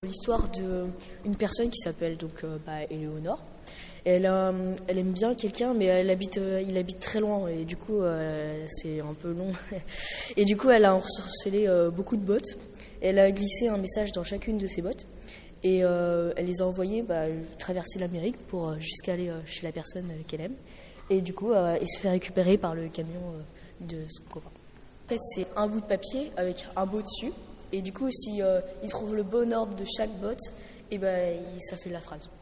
L'histoire d'une personne qui s'appelle Éléonore. Elle aime bien quelqu'un, mais il habite très loin et du coup c'est un peu long. Et du coup elle a ensorcelé beaucoup de bottes. Elle a glissé un message dans chacune de ses bottes et elle les a envoyées traverser l'Amérique pour jusqu'à aller chez la personne qu'elle aime. Et du coup elle se fait récupérer par le camion de son copain. En fait c'est un bout de papier avec un mot dessus. Et du coup, si il trouve le bon ordre de chaque botte, ça fait la phrase.